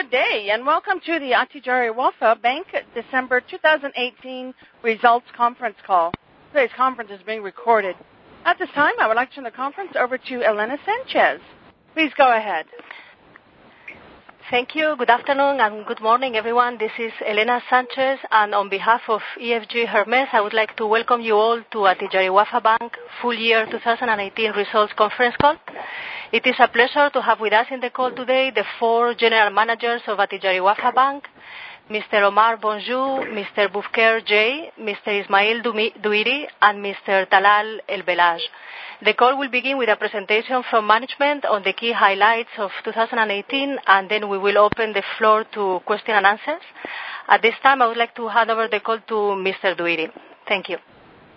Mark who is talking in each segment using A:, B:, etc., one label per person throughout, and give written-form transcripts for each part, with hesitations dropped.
A: Good day, and welcome to the Attijari Wafa Bank December 2018 Results Conference Call. Today's conference is being recorded. At this time, I would like to turn the conference over to Elena Sanchez. Please go ahead.
B: Thank you. Good afternoon and good morning, everyone. This is Elena Sanchez, and on behalf of EFG Hermes, I would like to welcome you all to Attijari Wafa Bank Full Year 2018 Results Conference Call. It is a pleasure to have with us in the call today the four general managers of Attijari Wafa Bank, Mr. Omar Bonjou, Mr. Boufker J, Mr. Ismail Douiri, and Mr. Talal El Belaj. The call will begin with a presentation from management on the key highlights of 2018, and then we will open the floor to question and answers. At this time, I would like to hand over the call to Mr. Douiri. Thank you.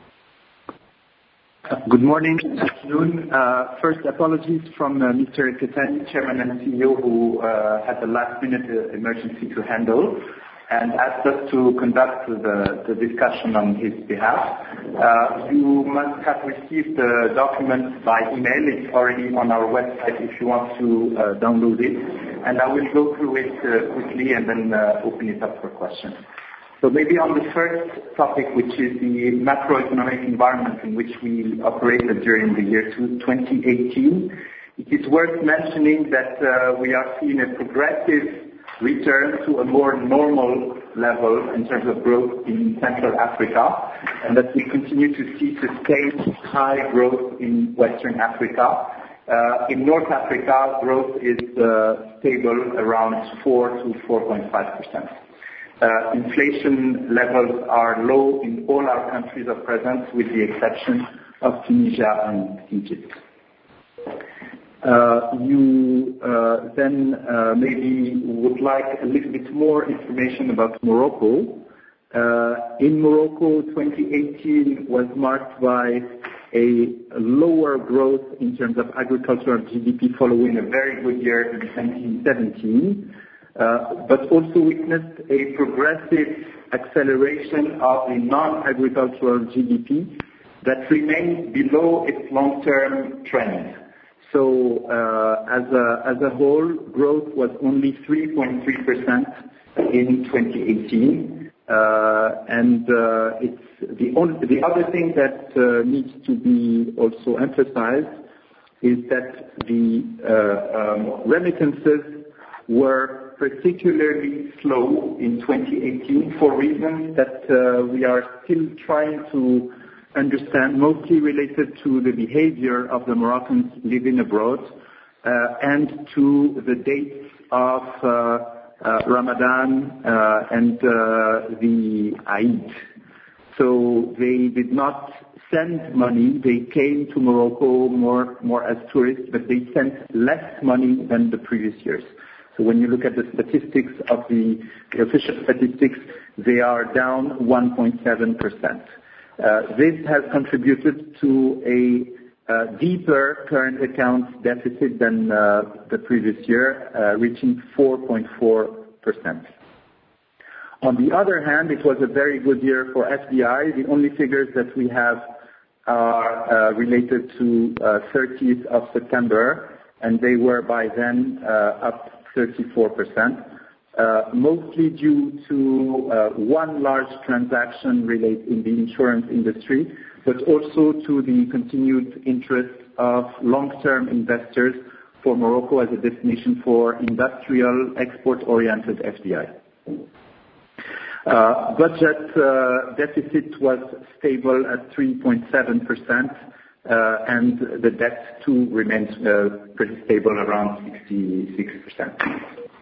C: Good morning, afternoon. First, apologies from Mr. Kettani, Chairman and CEO, who had a last-minute emergency to handle and asked us to conduct the discussion on his behalf. You must have received the document by email. It's already on our website if you want to download it. And I will go through it quickly and then open it up for questions. So maybe on the first topic, which is the macroeconomic environment in which we operated during the year 2018, it is worth mentioning that we are seeing a progressive return to a more normal level in terms of growth in Central Africa, and that we continue to see sustained high growth in Western Africa. In North Africa, growth is stable around 4 to 4.5%. Inflation levels are low in all our countries of presence, with the exception of Tunisia and Egypt. You then maybe would like a little bit more information about Morocco. In Morocco, 2018 was marked by a lower growth in terms of agricultural GDP following a very good year in 2017, but also witnessed a progressive acceleration of the non-agricultural GDP that remains below its long-term trend. So as a whole, growth was only 3.3% in 2018. And it's the other thing that needs to be also emphasized is that the remittances were particularly slow in 2018 for reasons that we are still trying to understand, mostly related to the behavior of the Moroccans living abroad and to the dates of Ramadan and the Eid. So they did not send money. They came to Morocco more as tourists, but they sent less money than the previous years. So when you look at the statistics of the official statistics, they are down 1.7%. This has contributed to a deeper current account deficit than the previous year, reaching 4.4%. On the other hand, it was a very good year for FDI. The only figures that we have are related to 30th of September, and they were by then up 34%. Mostly due to one large transaction related in the insurance industry, but also to the continued interest of long-term investors for Morocco as a destination for industrial, export-oriented FDI. Budget deficit was stable at 3.7%, and the debt too remains pretty stable around 66%.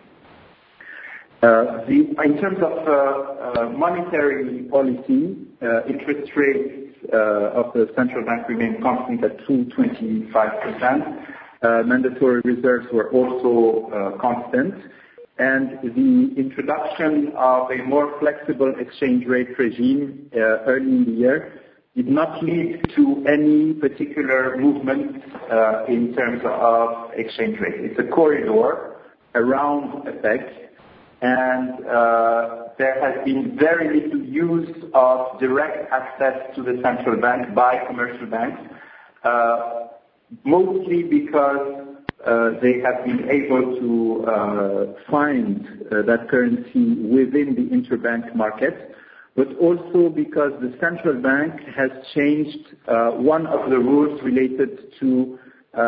C: In terms of monetary policy, interest rates of the central bank remain constant at 2.25%. Mandatory reserves were also constant, and the introduction of a more flexible exchange rate regime early in the year did not lead to any particular movement in terms of exchange rate. It's a corridor around FX. And there has been very little use of direct access to the central bank by commercial banks, mostly because they have been able to find that currency within the interbank market, but also because the central bank has changed one of the rules related to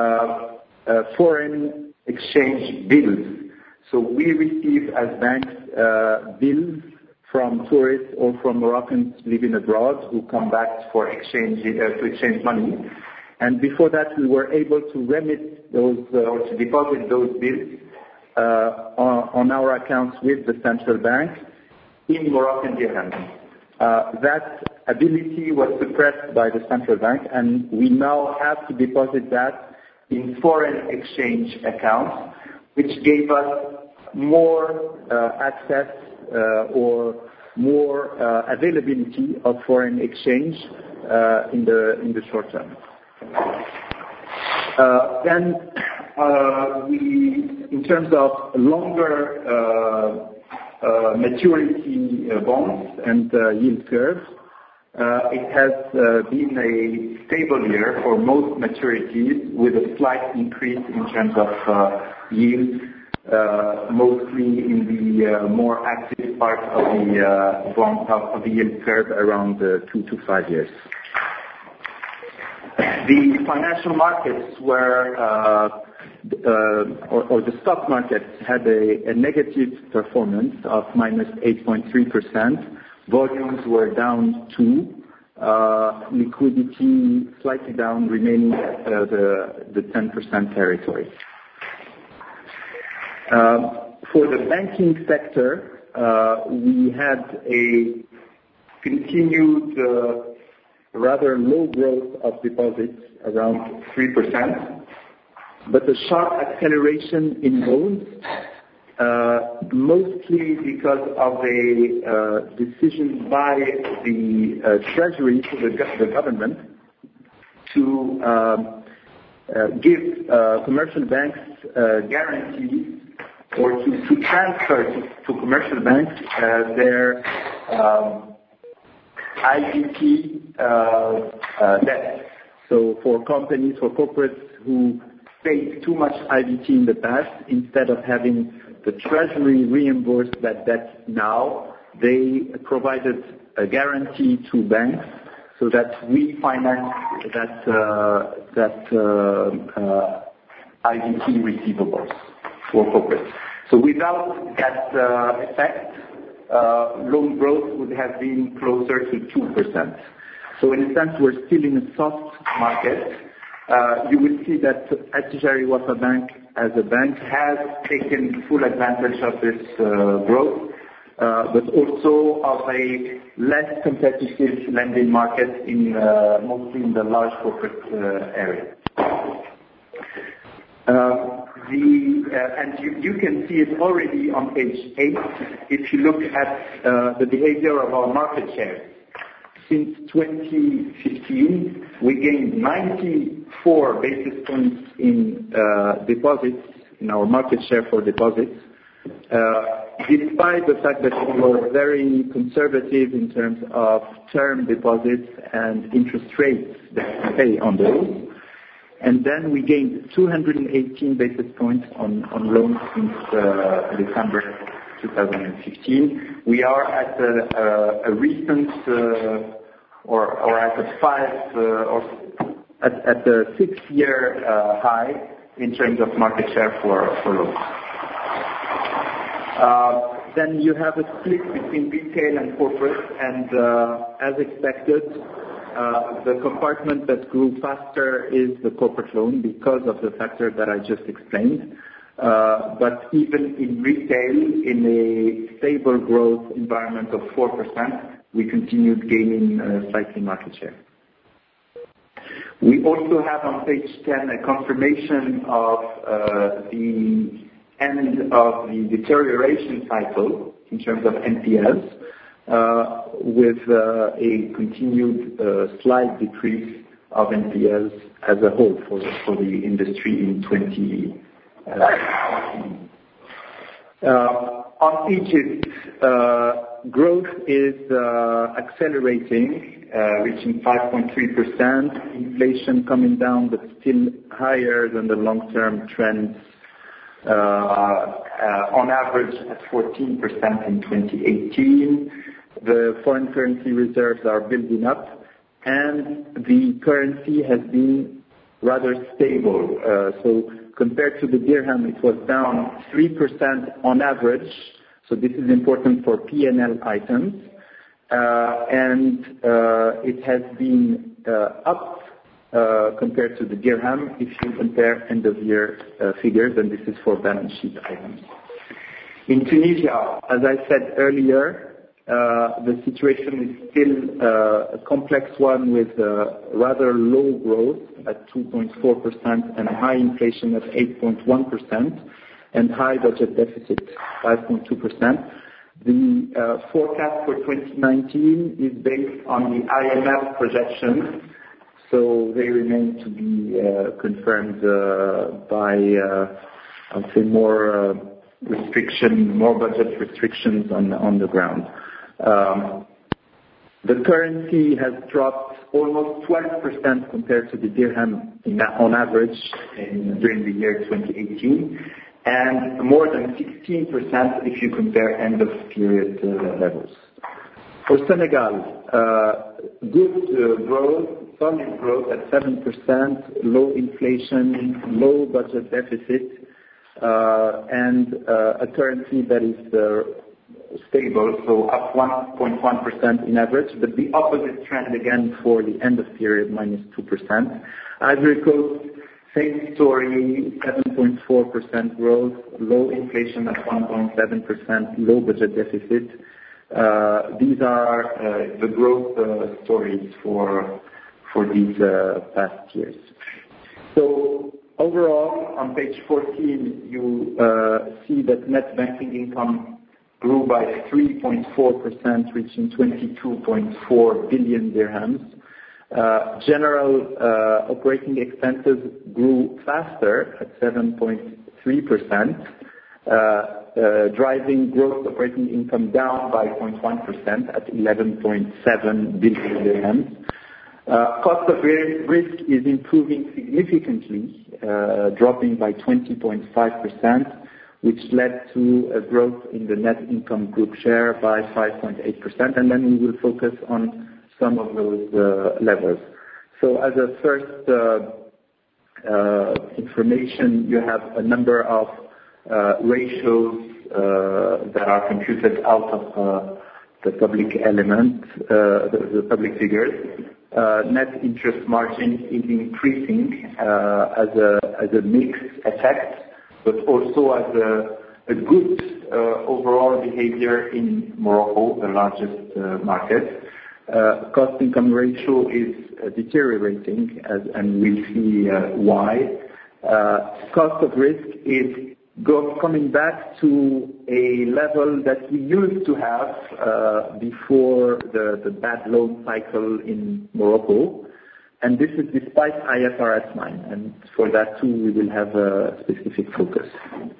C: foreign exchange bills. So we receive as banks bills from tourists or from Moroccans living abroad who come back for exchange to exchange money. And before that, we were able to remit those or to deposit those bills on our accounts with the central bank in Moroccan dirhams. That ability was suppressed by the central bank, and we now have to deposit that in foreign exchange accounts, which gave us more access or more availability of foreign exchange in the short term. Then in terms of longer maturity bonds and yield curves, it has been a stable year for most maturities, with a slight increase in terms of yield, mostly in the more active part of the bond of the yield curve, around 2 to 5 years. The financial markets were, or the stock market had a negative performance of minus 8.3%. Volumes were down 2%. Liquidity slightly down, remaining at the 10% territory. For the banking sector, we had a continued rather low growth of deposits, around 3%, but a sharp acceleration in loans, mostly because of a decision by the Treasury, the government, to give commercial banks guarantees, or to transfer to commercial banks their IVT debt. So for companies, for corporates who paid too much IVT in the past, instead of having the Treasury reimburse that debt now, they provided a guarantee to banks so that we finance that IVT receivables for corporates. So without that effect, loan growth would have been closer to 2%. So in a sense, we're still in a soft market. You will see that Attijari Wafa Bank, as a bank, has taken full advantage of this growth, but also of a less competitive lending market, mostly in the large corporate area. And you can see it already on page 8 if you look at the behavior of our market share. Since 2015, we gained 94 basis points in deposits, in our market share for deposits, despite the fact that we were very conservative in terms of term deposits and interest rates that we pay on those. And then we gained 218 basis points on loans since December 2015. We are at a recent or at a 6-year high in terms of market share for loans. Then you have a split between retail and corporate, and as expected, the compartment that grew faster is the corporate loan because of the factor that I just explained. But even in retail, in a stable growth environment of 4%, we continued gaining slightly market share. We also have on page 10 a confirmation of the end of the deterioration cycle in terms of NPLs, with a continued slight decrease of NPLs as a whole for the industry in 2018. On Egypt, growth is accelerating, reaching 5.3%. Inflation coming down, but still higher than the long-term trends. On average at 14% in 2018. The foreign currency reserves are building up, and the currency has been rather stable. So compared to the dirham, it was down 3% on average. So this is important for P&L items. And it has been up compared to the dirham if you compare end-of-year figures, and this is for balance sheet items. In Tunisia, as I said earlier, the situation is still a complex one with rather low growth at 2.4% and high inflation at 8.1% and high budget deficit 5.2%. The forecast for 2019 is based on the IMF projections, so they remain to be confirmed by, I'd say, more budget restrictions on the ground. The currency has dropped almost 12% compared to the dirham on average during the year 2018, and more than 16% if you compare end-of-period levels. For Senegal, good growth, solid growth at 7%, low inflation, low budget deficit, and a currency that is stable, so up 1.1% in average, but the opposite trend again for the end of period, minus 2%. Ivory Coast, same story, 7.4% growth, low inflation at 1.7%, low budget deficit. These are the growth stories for these past years. So overall, on page 14, you see that net banking income grew by 3.4%, reaching 22.4 billion dirhams. General operating expenses grew faster at 7.3%, driving gross operating income down by 0.1% at 11.7 billion dirhams. Cost of risk is improving significantly, dropping by 20.5%, which led to a growth in the net income group share by 5.8%, and then we will focus on some of those levels. So as a first information, you have a number of ratios that are computed out of the public element, the public figures. Net interest margin is increasing as a mixed effect, but also as a good overall behavior in Morocco, the largest market. Cost-income ratio is deteriorating, and we'll see why. Cost of risk is coming back to a level that we used to have before the bad loan cycle in Morocco, and this is despite IFRS 9, and for that too we will have a specific focus.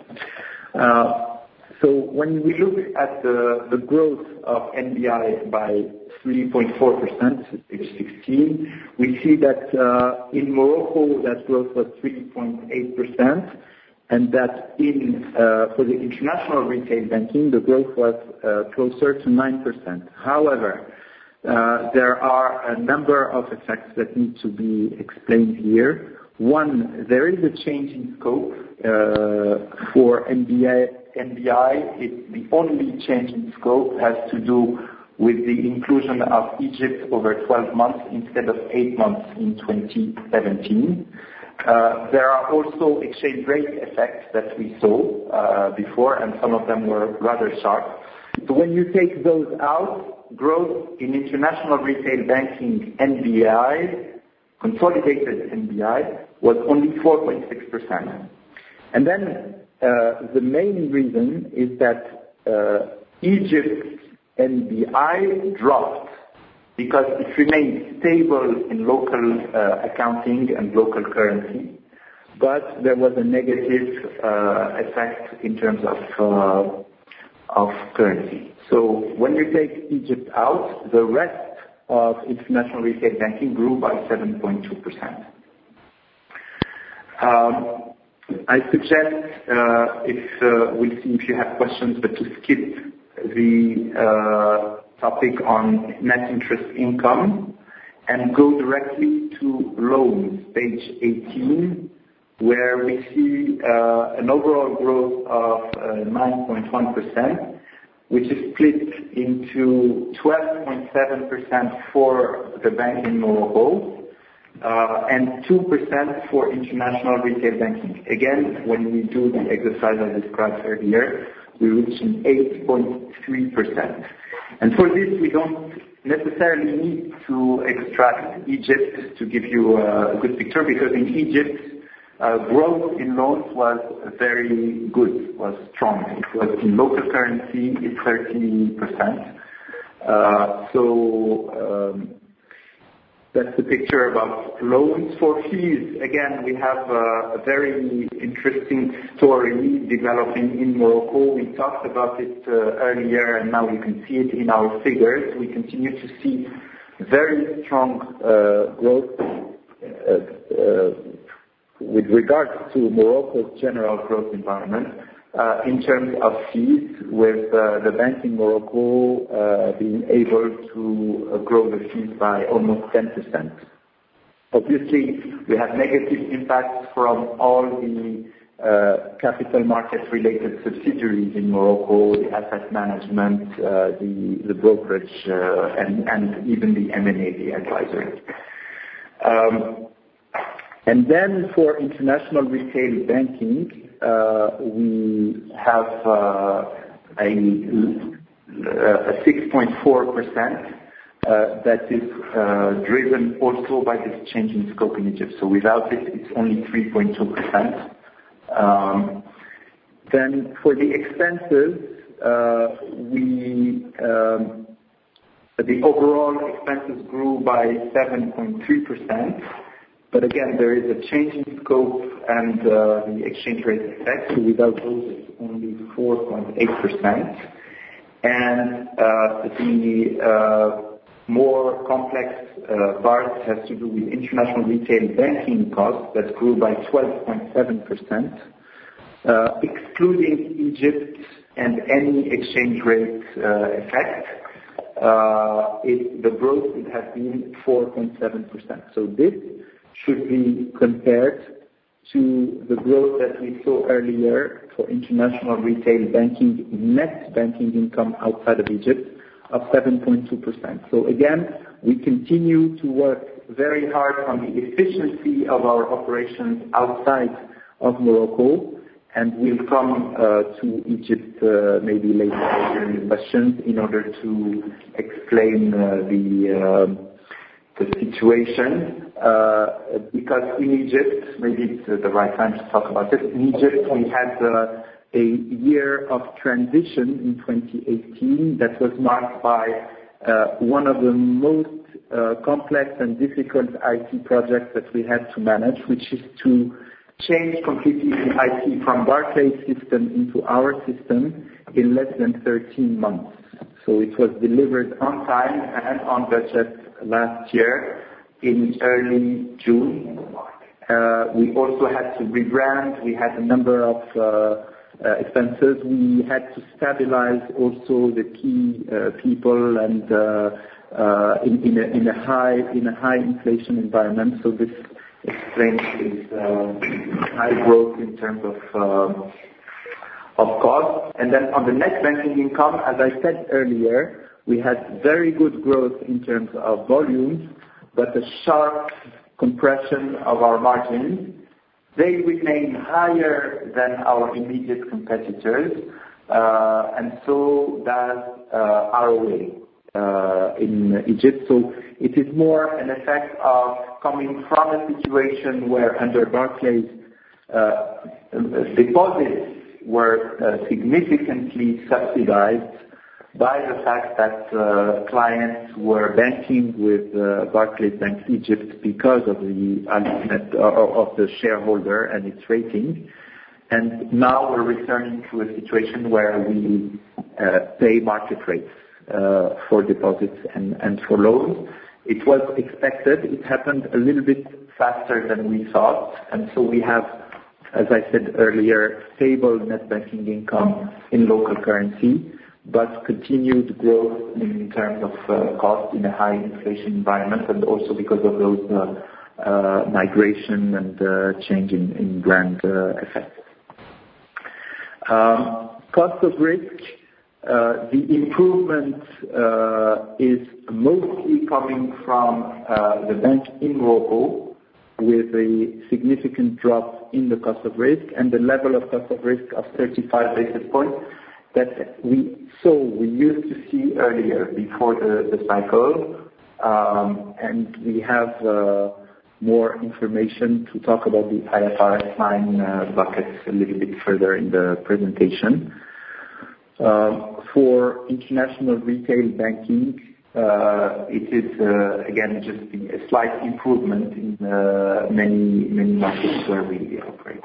C: So when we look at the growth of NBI by 3.4%, page 16, we see that in Morocco that growth was 3.8%, and that for the international retail banking the growth was closer to 9%. However, there are a number of effects that need to be explained here. One, there is a change in scope for NBI. The only change in scope has to do with the inclusion of Egypt over 12 months instead of 8 months in 2017. There are also exchange rate effects that we saw before, and some of them were rather sharp. So when you take those out, growth in international retail banking NBI, consolidated NBI, was only 4.6%. And then the main reason is that Egypt's NBI dropped because it remained stable in local accounting and local currency, but there was a negative effect in terms of of currency. So when you take Egypt out, the rest of international retail banking grew by 7.2%. I suggest we'll see if you have questions, but to skip the topic on net interest income and go directly to loans, page 18, where we see an overall growth of 9.1%, which is split into 12.7% for the bank in Morocco, and 2% for international retail banking. Again, when we do the exercise I described earlier, we reach an 8.3%. And for this, we don't necessarily need to extract Egypt to give you a good picture, because in Egypt, growth in loans was very good, was strong. It was in local currency, it's 30%. That's the picture about loans. For fees, again, we have a very interesting story developing in Morocco. We talked about it earlier, and now you can see it in our figures. We continue to see very strong growth with regards to Morocco's general growth environment in terms of fees, with the bank in Morocco being able to grow the fees by almost 10%. Obviously, we have negative impacts from all the capital market-related subsidiaries in Morocco, the asset management, the brokerage, and even the M&A, the advisory. And then for international retail banking, we have a 6.4% that is driven also by this change in scope in Egypt. So without it, it's only 3.2%. Then for the expenses, the overall expenses grew by 7.3%. But again, there is a change in scope and the exchange rate effect. So without those, it's only 4.8%. And the more complex part has to do with international retail banking costs that grew by 12.7%. Excluding Egypt and any exchange rate effect, the growth would have been 4.7%. So this should be compared to the growth that we saw earlier for international retail banking, net banking income outside of Egypt of 7.2%. So again, we continue to work very hard on the efficiency of our operations outside of Morocco, and we'll come to Egypt maybe later during the questions in order to explain the situation. Because in Egypt, maybe it's the right time to talk about it. In Egypt, we had a year of transition in 2018 that was marked by one of the most complex and difficult IT projects that we had to manage, which is to change completely the IT from Barclays system into our system in less than 13 months. So it was delivered on time and on budget last year in early June. We also had to rebrand. We had a number of expenses. We had to stabilize also the key people and in a high inflation environment. So this explains this high growth in terms of cost. And then on the net banking income, as I said earlier, we had very good growth in terms of volumes, but a sharp compression of our margins. They remain higher than our immediate competitors, and so does ROA in Egypt. So it is more an effect of coming from a situation where under Barclays deposits were significantly subsidized by the fact that clients were banking with Barclays Bank Egypt because of the shareholder and its rating. And now we're returning to a situation where we pay market rates for deposits and for loans. It was expected. It happened a little bit faster than we thought, and so we have, as I said earlier, stable net banking income in local currency, but continued growth in terms of cost in a high inflation environment, and also because of those migration and change in brand effects. Cost of risk, the improvement is mostly coming from the bank in Morocco, with a significant drop in the cost of risk and the level of cost of risk of 35 basis points that we used to see earlier before the cycle, and we have more information to talk about the IFRS 9 buckets a little bit further in the presentation. For international retail banking, it is again just a slight improvement in many markets where we operate.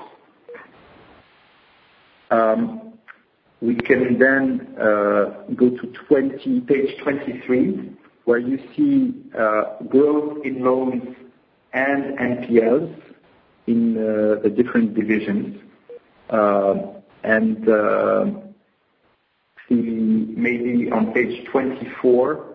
C: We can then go to page 23, where you see growth in loans and NPLs in the different divisions, and maybe on page 24.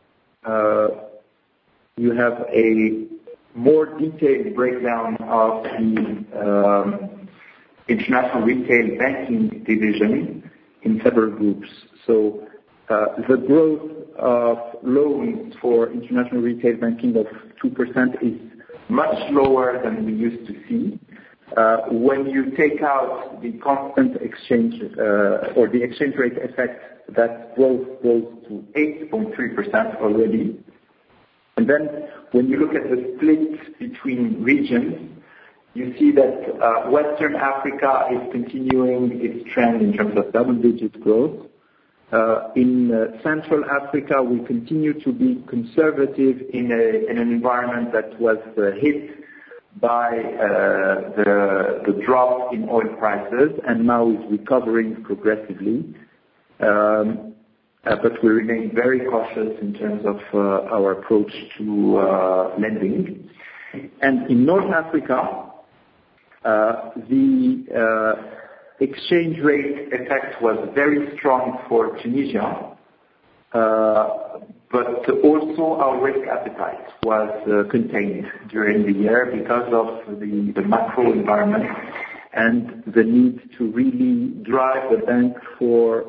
C: You have a more detailed breakdown of the international retail banking division in several groups. So the growth of loans for international retail banking of 2% is much lower than we used to see. When you take out the constant exchange or the exchange rate effect, that growth goes to 8.3% already. And then when you look at the split between regions, you see that Western Africa is continuing its trend in terms of double-digit growth. In Central Africa, we continue to be conservative in an environment that was hit by the drop in oil prices and now is recovering progressively. But we remain very cautious in terms of our approach to lending. And in North Africa, the exchange rate effect was very strong for Tunisia, but also our risk appetite was contained during the year because of the macro environment and the need to really drive the bank for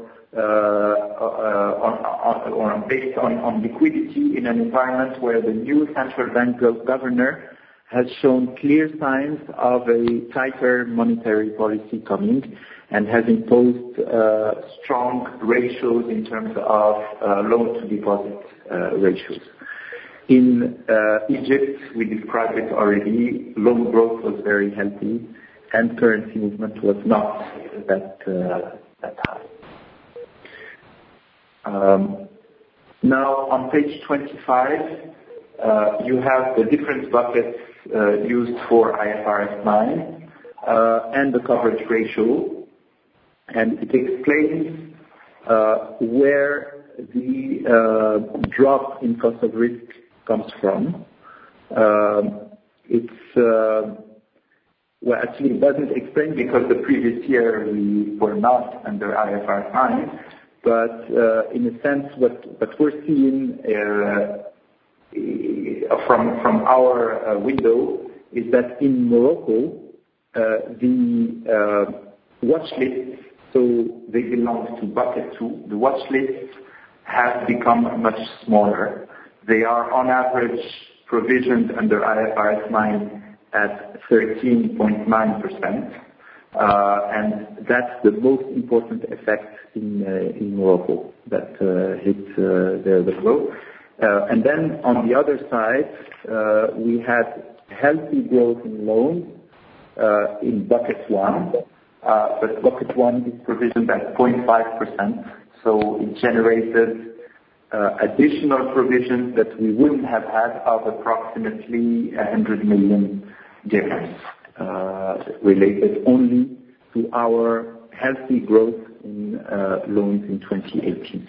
C: based on liquidity in an environment where the new central bank governor has shown clear signs of a tighter monetary policy coming and has imposed strong ratios in terms of loan-to-deposit ratios. In Egypt, we described it already, loan growth was very healthy and currency movement was not that high. Now on page 25, you have the different buckets used for IFRS 9 and the coverage ratio, and it explains where the drop in cost of risk comes from. Well, actually it doesn't explain because the previous year we were not under IFRS 9, but in a sense what we're seeing from our window is that in Morocco the watch lists, so they belong to bucket 2, the watch lists have become much smaller. They are on average provisioned under IFRS 9 at 13.9%, and that's the most important effect in Morocco that hit the growth. And then on the other side, we had healthy growth in loans in bucket 1, but bucket 1 is provisioned at 0.5%, so it generated additional provisions that we wouldn't have had of approximately 100 million dirhams, related only to our healthy growth in loans in 2018.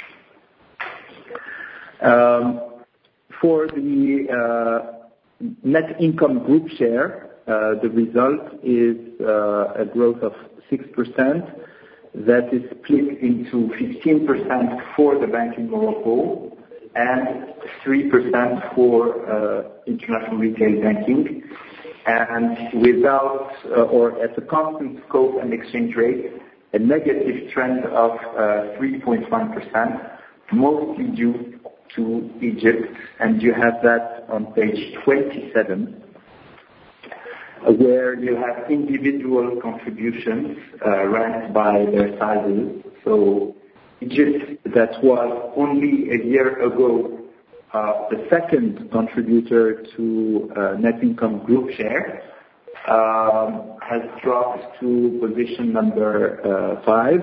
C: For the net income group share, the result is a growth of 6%. That is split into 15% for the bank in Morocco and 3% for international retail banking. And without, or at a constant scope and exchange rate, a negative trend of 3.1%, mostly due to Egypt. And you have that on page 27. Where you have individual contributions ranked by their sizes. So Egypt, that was only a year ago the second contributor to net income group share, has dropped to position number 5,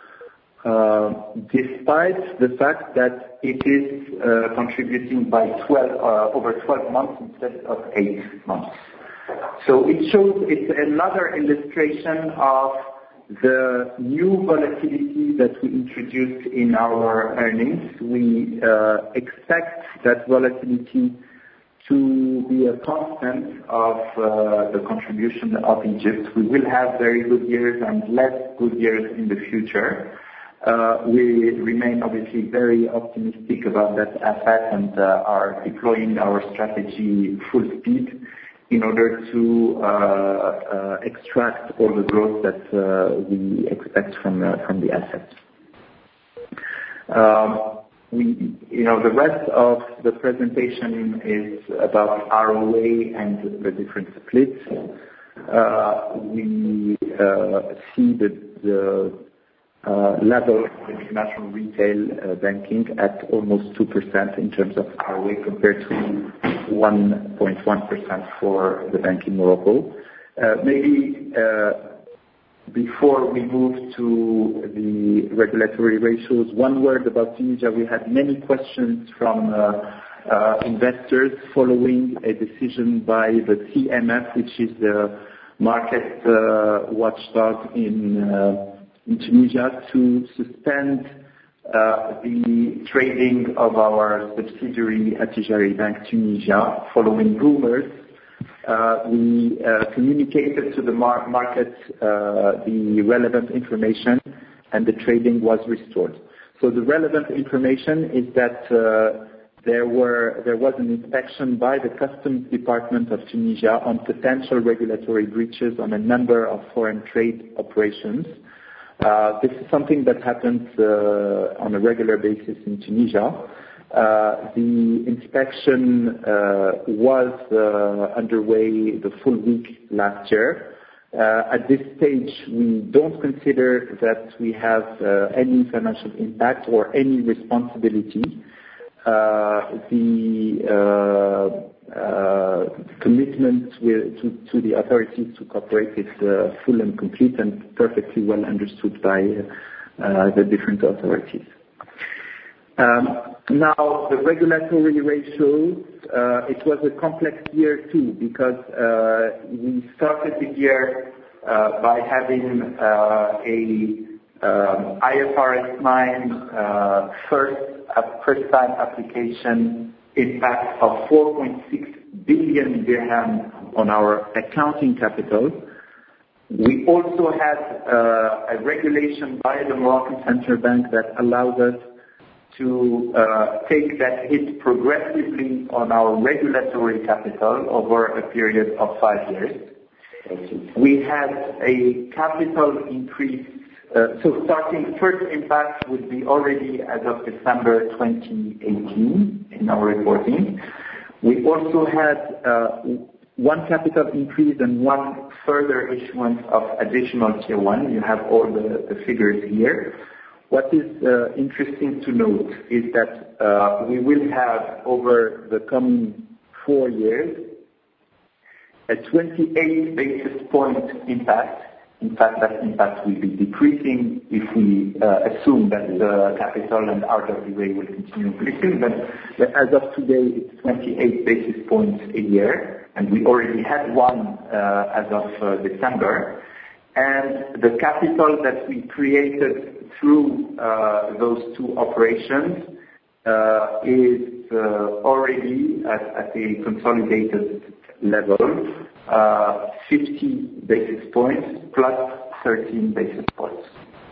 C: despite the fact that it is contributing by over 12 months instead of 8 months. So it shows, it's another illustration of the new volatility that we introduced in our earnings. We expect that volatility to be a constant of the contribution of Egypt. We will have very good years and less good years in the future. We remain obviously very optimistic about that asset and are deploying our strategy full speed in order to extract all the growth that we expect from the asset. The rest of the presentation is about ROA and the different splits. We see the level of international retail banking at almost 2% in terms of ROA compared to 1.1% for the bank in Morocco. Maybe before we move to the regulatory ratios, one word about Tunisia. We had many questions from investors following a decision by the CMF, which is the market watchdog in Tunisia, to suspend the trading of our subsidiary Attijari Bank Tunisia following rumors. We communicated to the market the relevant information and the trading was restored. So the relevant information is that there was an inspection by the Customs Department of Tunisia on potential regulatory breaches on a number of foreign trade operations. This is something that happens on a regular basis in Tunisia. The inspection was underway the full week last year. At this stage, we don't consider that we have any financial impact or any responsibility. Commitment to the authorities to cooperate is full and complete and perfectly well understood by the different authorities. Now, the regulatory ratios, it was a complex year too, because we started the year by having IFRS 9 first-time application impact of 4.6 billion dirham on our accounting capital. We also had a regulation by the Moroccan Central Bank that allows us to take that hit progressively on our regulatory capital over a period of 5 years. We had a capital increase. So starting first impact would be already as of December 2018 in our reporting. We also had one capital increase and one further issuance of additional Tier 1. You have all the figures here. What is interesting to note is that we will have over the coming 4 years a 28 basis point impact. In fact, that impact will be decreasing if we assume that the capital and RWA will continue increasing. But as of today, it's 28 basis points a year, and we already had one as of December. And the capital that we created through those two operations is already at a consolidated level, 50 basis points plus 13 basis points.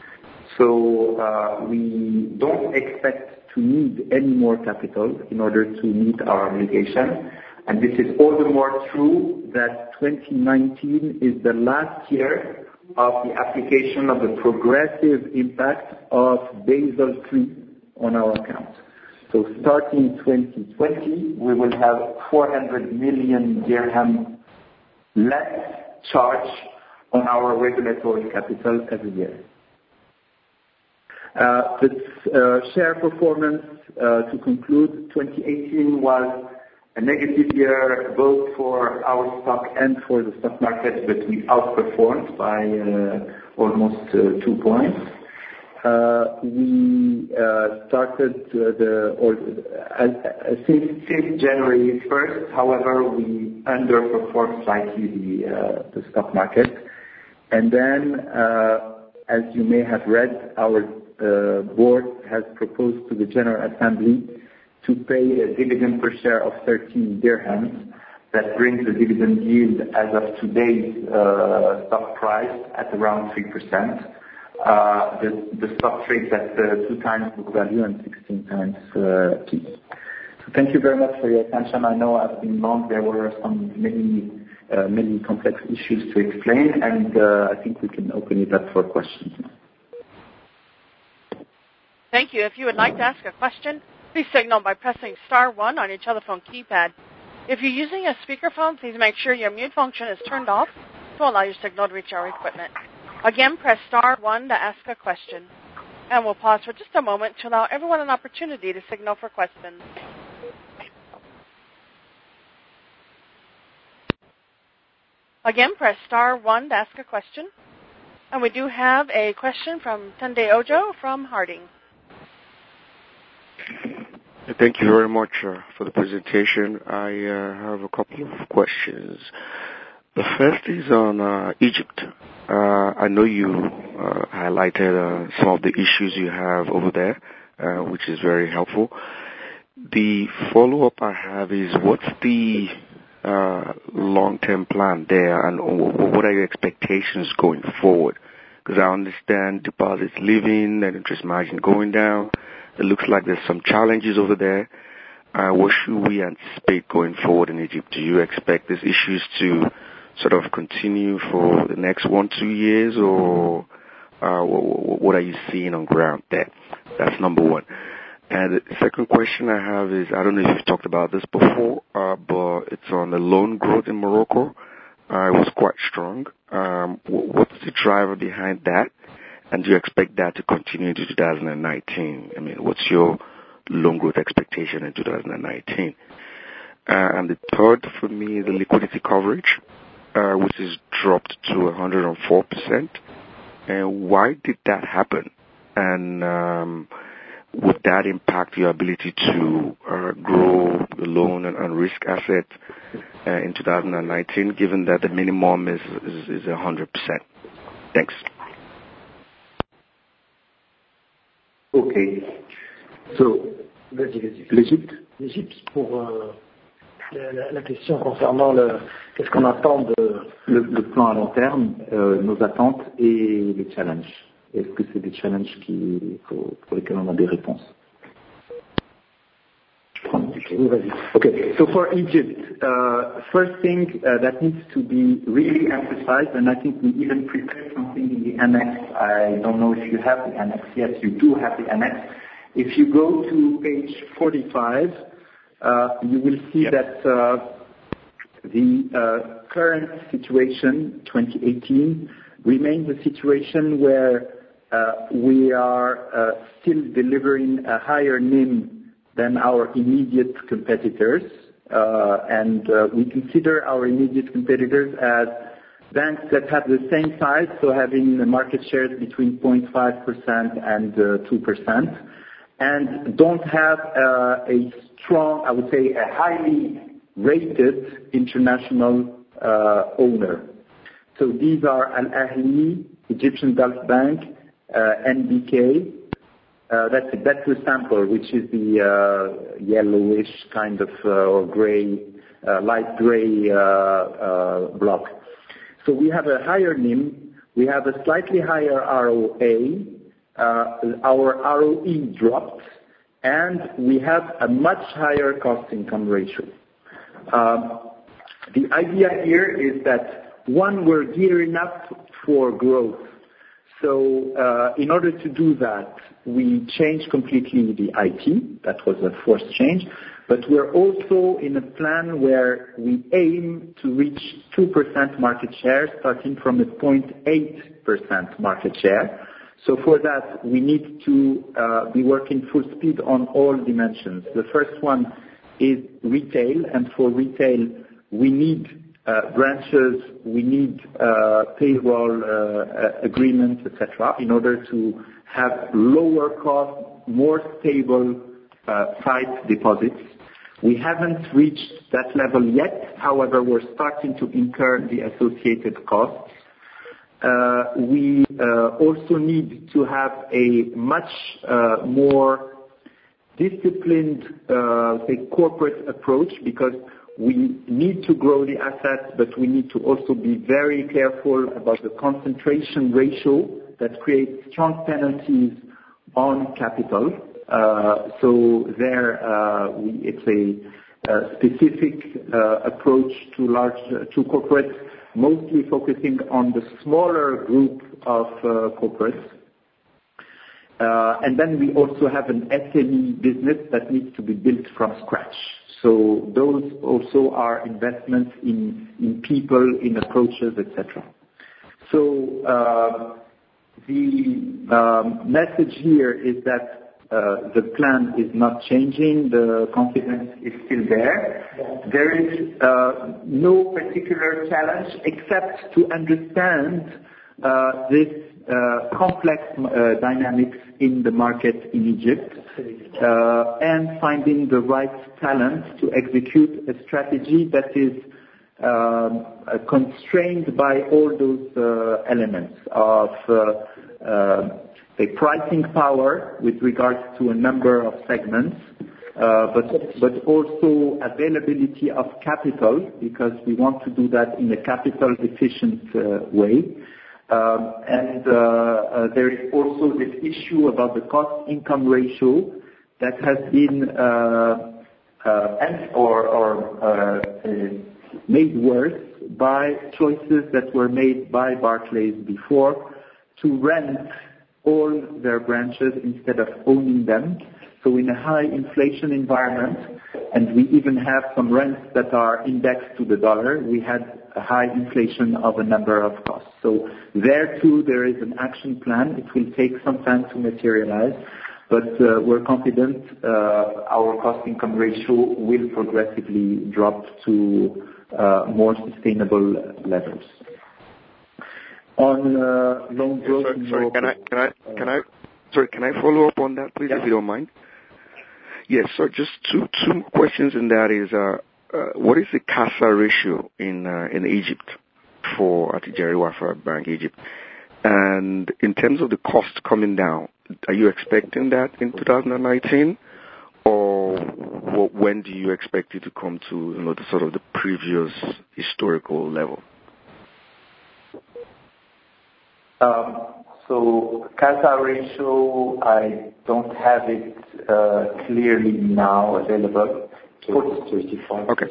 C: So we don't expect to need any more capital in order to meet our obligation. And this is all the more true that 2019 is the last year of the application of the progressive impact of Basel III on our accounts. So starting 2020, we will have 400 million dirham less charge on our regulatory capital every year. The share performance, to conclude, 2018 was a negative year both for our stock and for the stock market, but we outperformed by almost 2 points. We started since January 1st, however, we underperformed slightly the stock market. And then, as you may have read, our board has proposed to the General Assembly to pay a dividend per share of 13 dirhams. That brings the dividend yield as of today's stock price at around 3%. The stock trades at 2 times book value and 16 times P. So thank you very much for your attention. I know I've been long. There were many complex issues to explain, and I think we can open it up for questions.
A: Thank you. If you would like to ask a question, please signal by pressing star 1 on your telephone keypad. If you're using a speakerphone, please make sure your mute function is turned off to allow your signal to reach our equipment. Again, press star 1 to ask a question. And we'll pause for just a moment to allow everyone an opportunity to signal for questions. Again, press star 1 to ask a question. And we do have a question from Tunde Ojo from Harding.
D: Thank you very much for the presentation. I have a couple of questions. The first is on Egypt. I know you highlighted some of the issues you have over there, which is very helpful. The follow-up I have is, what's the long-term plan there, and what are your expectations going forward? Because I understand deposits leaving and interest margin going down. It looks like there's some challenges over there. What should we anticipate going forward in Egypt? Do you expect these issues to sort of continue for the next 1-2 years, or what are you seeing on ground there? That's number one. And the second question I have is, I don't know if you've talked about this before, but it's on the loan growth in Morocco. It was quite strong. What's the driver behind that? And do you expect that to continue into 2019? I mean, what's your loan growth expectation in 2019? And the third for me is the liquidity coverage, which is dropped to 104%. And why did that happen? And would that impact your ability to grow the loan and risk asset in 2019, given that the minimum is 100%? Thanks.
C: Okay. So, l'Égypte.
E: L'Égypte, pour la question concernant qu'est-ce qu'on attend de
C: le plan à long terme, nos attentes et les challenges. Est-ce que c'est des challenges pour lesquels on a des réponses? Okay, so for Egypt, first thing that needs to be really emphasized, and I think we even prepared something in the annex. I don't know if you have the annex. Yes, you do have the annex. If you go to page 45, you will see that the current situation, 2018, remains a situation where we are still delivering a higher NIM than our immediate competitors, and we consider our immediate competitors as banks that have the same size, so having market shares between 0.5% and 2%, and don't have a strong, I would say, a highly rated international owner. So these are Al Ahli, Egyptian Gulf Bank, NBK. That's the sample, which is the yellowish kind of or gray, light gray block. So we have a higher NIM, we have a slightly higher ROA, our ROE dropped, and we have a much higher cost-income ratio. The idea here is that, one, we're gearing up for growth. So in order to do that, we changed completely the IT. That was a forced change. But we're also in a plan where we aim to reach 2% market share, starting from a 0.8% market share. So for that, we need to be working full speed on all dimensions. The first one is retail, and for retail, we need branches, we need payroll agreements, etc., in order to have lower cost, more stable sight deposits. We haven't reached that level yet. However, we're starting to incur the associated costs. We also need to have a much more disciplined, corporate approach, because we need to grow the assets, but we need to also be very careful about the concentration ratio that creates strong penalties on capital. So there, it's a specific approach to corporates, mostly focusing on the smaller group of corporates. And then we also have an SME business that needs to be built from scratch. So those also are investments in people, in approaches, etc. So the message here is that the plan is not changing. The confidence is still there. There is no particular challenge except to understand this complex dynamics in the market in Egypt and finding the right talent to execute a strategy that is constrained by all those elements of a pricing power with regards to a number of segments, but also availability of capital, because we want to do that in a capital efficient way. And there is also this issue about the cost-income ratio that has been made worse by choices that were made by Barclays before to rent all their branches instead of owning them. So in a high inflation environment, and we even have some rents that are indexed to the dollar, we had a high inflation of a number of costs. So there too, there is an action plan. It will take some time to materialize, but we're confident our cost-income ratio will progressively drop to more sustainable levels. On loan growth.
D: Can I follow up on that, please, if you don't mind? Yes. So just two questions, and that is, what is the CASA ratio in Egypt for Attijari Wafa Bank Egypt? And in terms of the cost coming down, are you expecting that in 2019, or when do you expect it to come to the sort of the previous historical level?
C: So CASA ratio, I don't have it clearly now available. 35%.
D: Okay.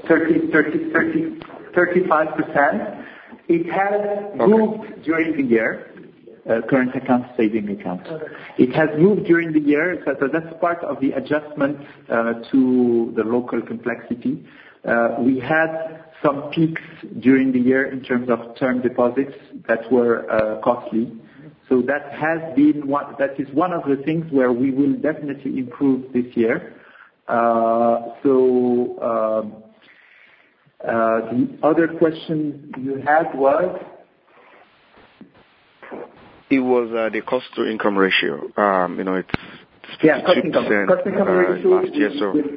C: 35%. It has moved during the year. Current account, saving account. It has moved during the year, so that's part of the adjustment to the local complexity. We had some peaks during the year in terms of term deposits that were costly. So that is one of the things where we will definitely improve this year. The other question you had was?
D: It was the cost-to-income ratio. It's 52% last year.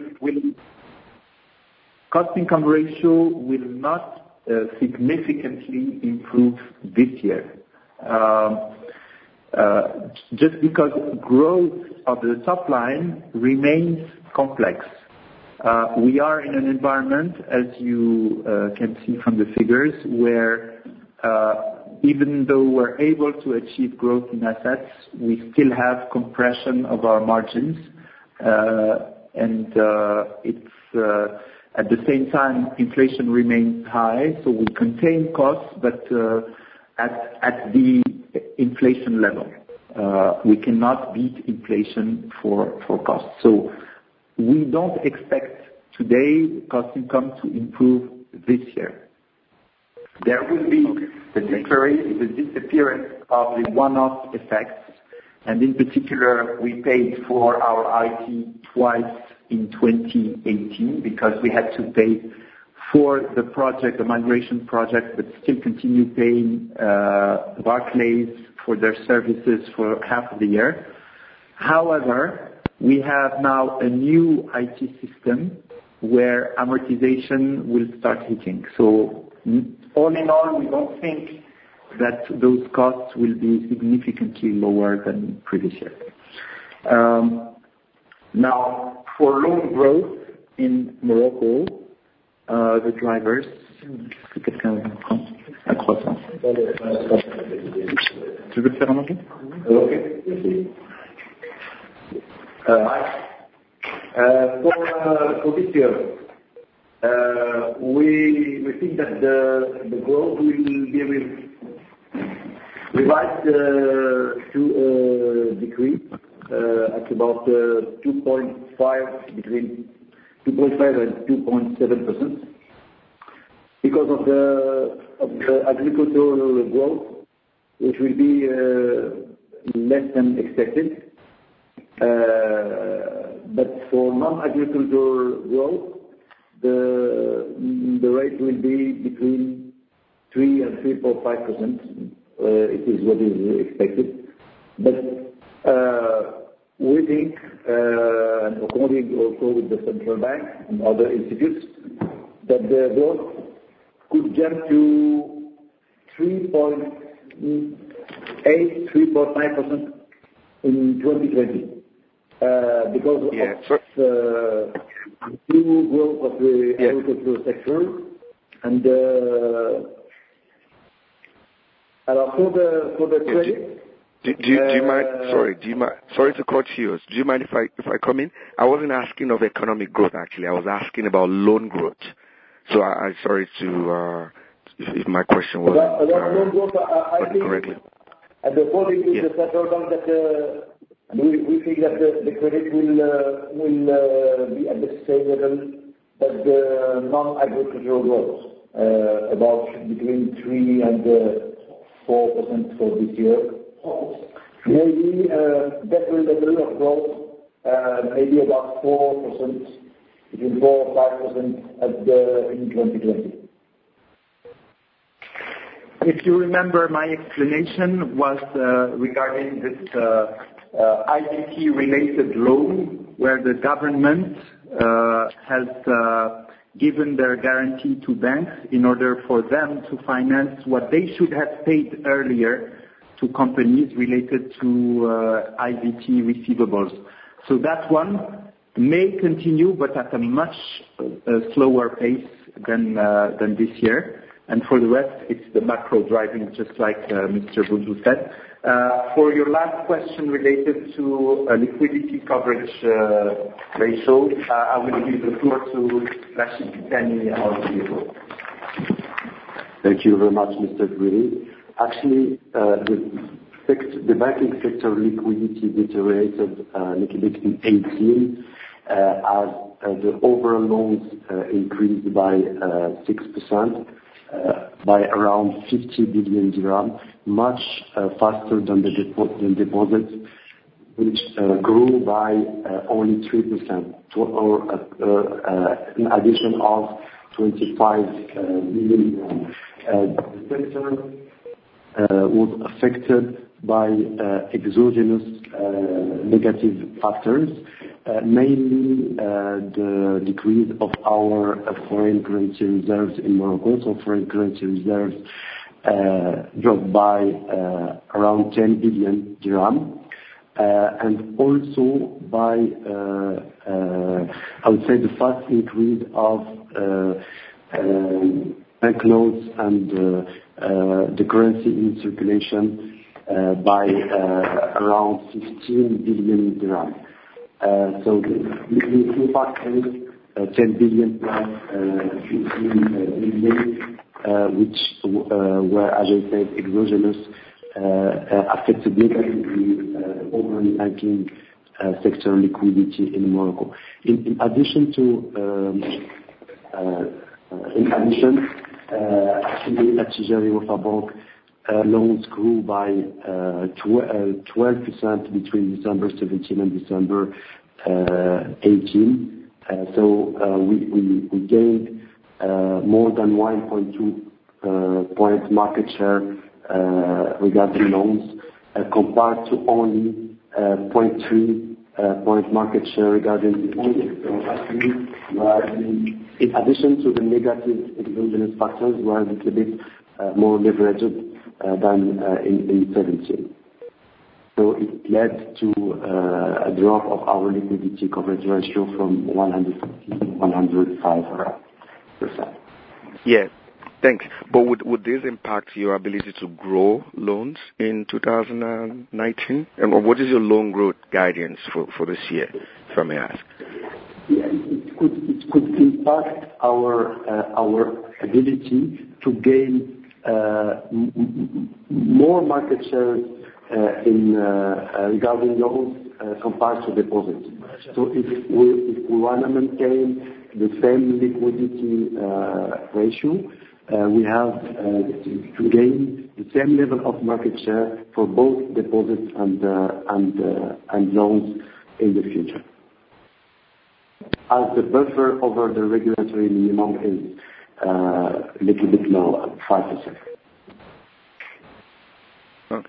C: Cost-income ratio will not significantly improve this year. just because growth of the top line remains complex. We are in an environment, as you can see from the figures, where even though we're able to achieve growth in assets, we still have compression of our margins, and it's at the same time inflation remains high, so we contain costs, but at the inflation level. We cannot beat inflation for costs. So we don't expect today cost income to improve this year. There will be the disappearance of the one-off effects, and in particular, we paid for our IT twice in 2018 because we had to pay for the project, the migration project, but still continue paying Barclays for their services for half of the year. However, we have now a new IT system where amortization will start hitting. So all in all, we don't think that those costs will be significantly lower than previous year. Now, for loan growth in Morocco, the drivers. Tu veux le faire en anglais? Okay. For this year, we think that the growth will be revised to a decrease at about 2.5 between 2.5 and 2.7% because of the agricultural growth, which will be less than expected. But for non-agricultural growth, the rate will be between 3 and 3.5%. It is what is expected. But we think, and according also with the central bank and other institutes, that the growth could jump to 3.8, 3.9% in 2020. Because of the new growth of the agricultural sector, and for the credit.
D: Do you mind? Sorry to cut you. Do you mind if I come in? I wasn't asking of economic growth actually. I was asking about loan growth. So I'm sorry to if my question wasn't
E: loan growth, I think
D: correctly.
E: And according to the central bank, that we think that the credit will be at the same level as the non-agricultural growth, about between 3 and 4% for this year. Maybe better level of growth, maybe about 4%, between 4 or 5% in 2020.
C: If you remember, my explanation was regarding this IDP-related loan, where the government has given their guarantee to banks in order for them to finance what they should have paid earlier to companies related to IDP receivables. So that one may continue, but at a much slower pace than this year. And for the rest, it's the macro driving, just like Mr. Boudou said. For your last question related to liquidity coverage ratio, I will give the floor to Rachid Tani, our CFO.
F: Thank you very much, Mr. Guiri. Actually, the banking sector liquidity deteriorated a little bit in 2018 as the overall loans increased by 6%. By around 50 billion dirham, much faster than the deposits, which grew by only 3%, or an addition of 25 billion. The sector was affected by exogenous negative factors, mainly the decrease of our foreign currency reserves in Morocco. So foreign currency reserves dropped by around 10 billion dirham, and also by, I would say, the fast increase of banknotes and the currency in circulation by around 15 billion dirham. So the two factors, 10 billion plus 15 billion, which were, as I said, exogenous, affected negatively overall banking sector liquidity in Morocco. In addition, actually, at Tijari Wafa Bank, loans grew by 12% between December 17 and December 18. So we gained more than 1.2 point market share regarding loans, compared to only 0.3 point market share regarding deposits. So actually, in addition to the negative exogenous factors, we are a little bit more leveraged than in 17. So it led to a drop of our liquidity coverage ratio from 150 to 105%.
D: Yeah, thanks. But would this impact your ability to grow loans in 2019? And what is your loan growth guidance for this year, if I may ask?
F: Yeah, it could impact our ability to gain more market share regarding loans compared to deposits. So if we want to maintain the same liquidity ratio, we have to gain the same level of market share for both deposits and loans in the future, as the buffer over the regulatory minimum is a little bit low at 5%.
D: Okay.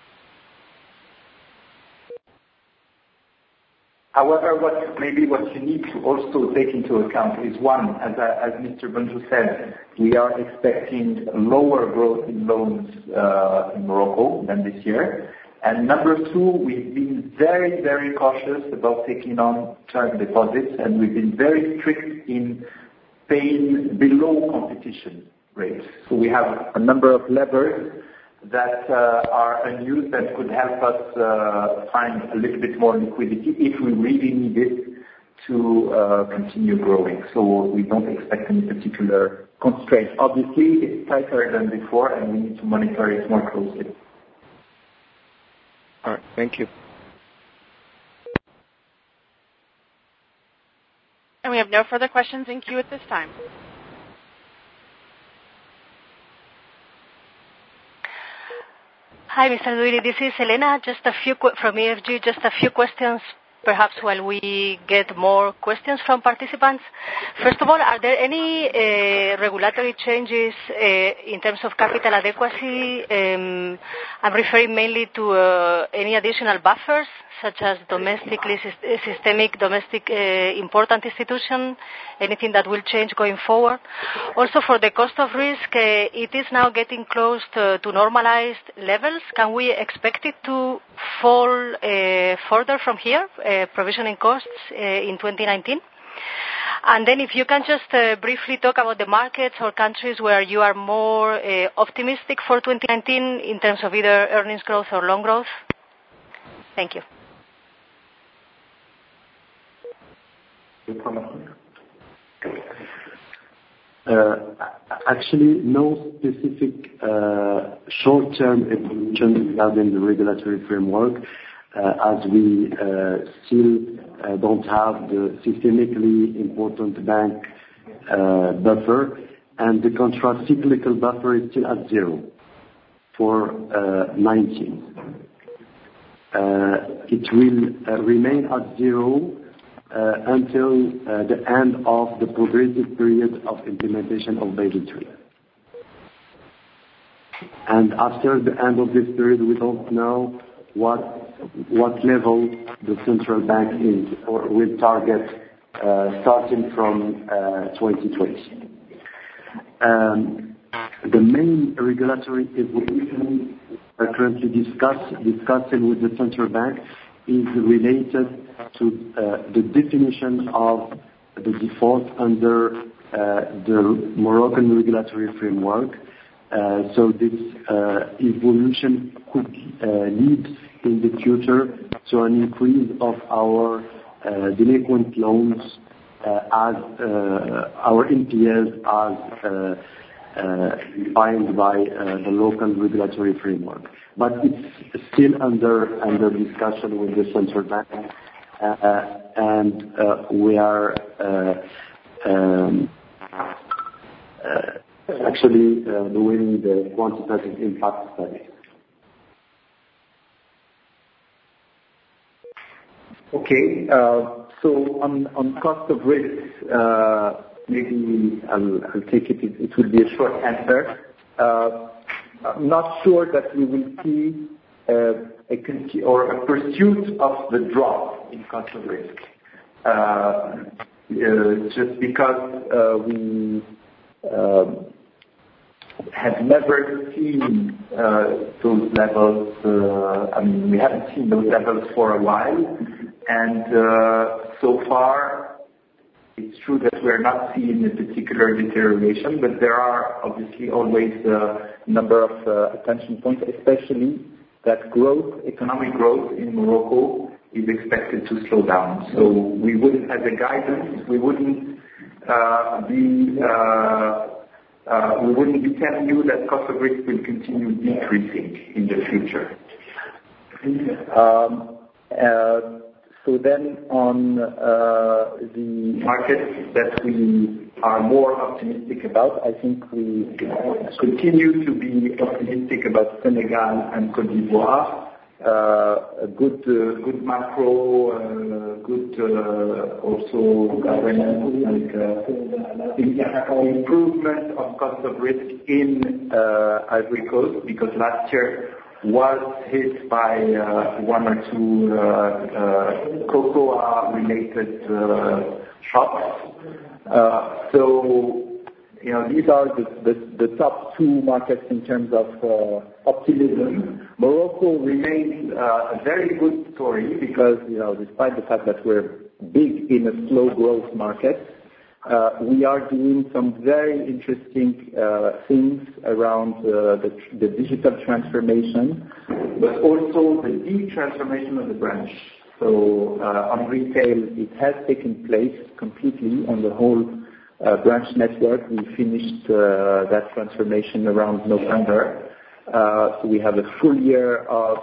C: However, what you need to also take into account is, one, as Mr. Benjou said, we are expecting lower growth in loans in Morocco than this year. And number two, we've been very, very cautious about taking on term deposits, and we've been very strict in paying below competition rates. So we have a number of levers that are unused that could help us find a little bit more liquidity if we really need it to continue growing. So we don't expect any particular constraint. Obviously, it's tighter than before, and we need to monitor it more closely.
D: All right, thank you.
A: And we have no further questions in queue at this time.
B: Hi, Mr. Louiri. This is Elena. Just a few from EFG. Just a few questions, perhaps, while we get more questions from participants. First of all, are there any regulatory changes in terms of capital adequacy? I'm referring mainly to any additional buffers, such as systemic domestic important institution, anything that will change going forward. Also, for the cost of risk, it is now getting close to normalized levels. Can we expect it to fall further from here, provisioning costs in 2019? And then if you can just briefly talk about the markets or countries where you are more optimistic for 2019 in terms of either earnings growth or loan growth. Thank you.
F: Actually, no specific short-term evolution regarding the regulatory framework, as we still don't have the systemically important bank buffer, and the counter-cyclical buffer is still at zero for 19. It will remain at zero until the end of the progressive period of implementation of Basel III. And after the end of this period, we don't know what level the central bank is or will target starting from 2020. The main regulatory evolution currently discussing with the central bank is related to the definition of the default under the Moroccan regulatory framework. So this evolution could lead in the future to an increase of our delinquent loans as our NPLs as defined by the local regulatory framework. But it's still under discussion with the central bank, and we are actually doing the quantitative impact study.
C: Okay, so on cost of risk, maybe I'll take it. It will be a short answer. I'm not sure that we will see a pursuit of the drop in cost of risk. Just because we have never seen those levels. We haven't seen those levels for a while, and so far it's true that we're not seeing a particular deterioration, but there are obviously always a number of attention points, especially that economic growth in Morocco is expected to slow down. So we wouldn't, as a guidance, we wouldn't be telling you that cost of risk will continue decreasing in the future. So then on the markets that we are more optimistic about, I think we continue to be optimistic about Senegal and Côte d'Ivoire. Good macro, good also governance, and improvement of cost of risk in Ivory Coast, because last year was hit by one or two cocoa-related shocks. So, these are the top two markets in terms of optimism. Morocco remains a very good story because, despite the fact that we're big in a slow growth market, we are doing some very interesting things around the digital transformation, but also the de-transformation of the branch. So on retail, it has taken place completely on the whole branch network. We finished that transformation around November. So we have a full year of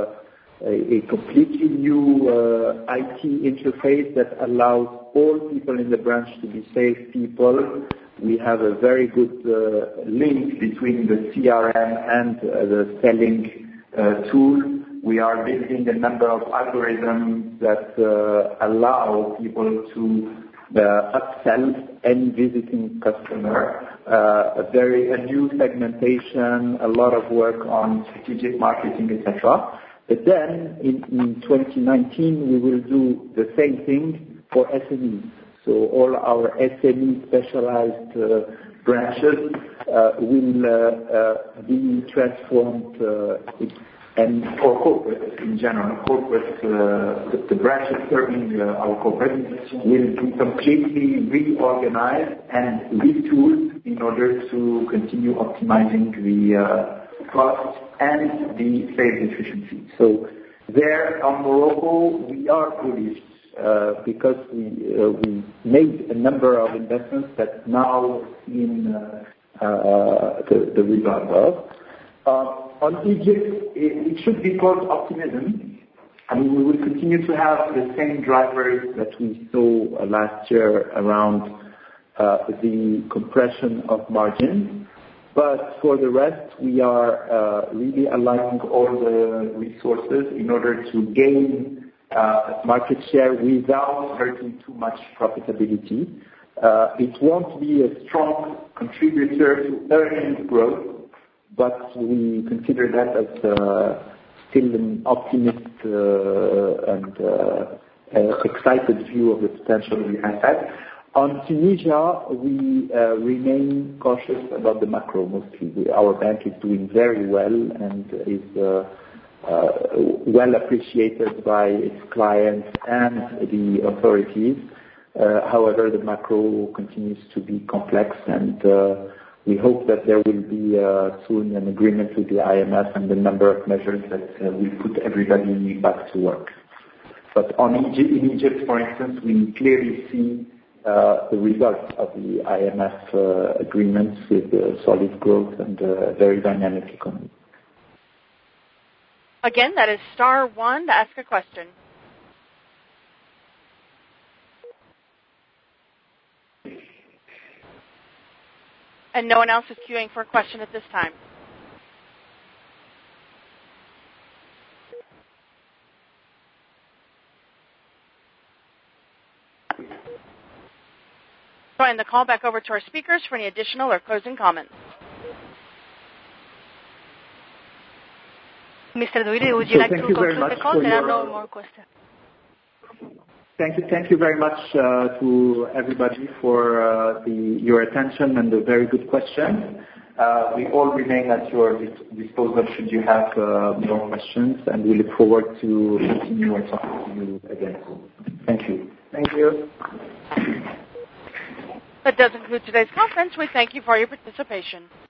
C: a completely new IT interface that allows all people in the branch to be safe people. We have a very good link between the CRM and the selling tool. We are building a number of algorithms that allow people to upsell any visiting customer. A new segmentation, a lot of work on strategic marketing, etc. But then in 2019 we will do the same thing for SMEs. So all our SME specialized branches will be transformed, and for corporates in general. The branches serving our corporates will be completely reorganized and retooled in order to continue optimizing the cost and the sales efficiency. So there on Morocco we are bullish because we made a number of investments that now in the result of. On Egypt, it should be called optimism. We will continue to have the same drivers that we saw last year around the compression of margins. But for the rest, we are really aligning all the resources in order to gain market share without hurting too much profitability. It won't be a strong contributor to earnings growth, but we consider that as still an optimist and excited view of the potential we have had. On Tunisia, we remain cautious about the macro mostly. Our bank is doing very well and is well appreciated by its clients and the authorities. However, the macro continues to be complex, and we hope that there will be soon an agreement with the IMF and the number of measures that will put everybody back to work. But in Egypt, for instance, we clearly see the results of the IMF agreements with solid growth and a very dynamic economy.
A: Again, that is *1 to ask a question. And no one else is queuing for a question at this time. Throwing the call back over to our speakers for any additional or closing comments.
B: Mr. Douili, would you like to conclude the call? There are no more questions.
C: Thank you very much to everybody for your attention and the very good questions. We all remain at your disposal should you have more questions, and we look forward to continue and talking to you again soon. Thank you.
E: Thank you.
A: That does conclude today's conference. We thank you for your participation.